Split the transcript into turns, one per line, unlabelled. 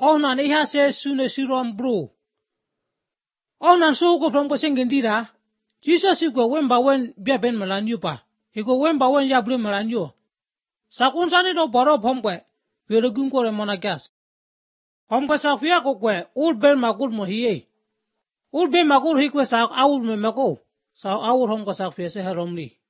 Onan iha se sune sirom bro. Onan so go from go sengendira. Jesus go wemba wen bia ben malanyo pa. Igo wemba wen ya bre malanyo. Sakun sani do boro phomkwe. Pero gun ko monagas. Phomkwe sa fia ko kwe ul ben magul mo hiye. Ul ben magul hikwe sa awul me mako. Sa awul hom ko sa fia se haromli.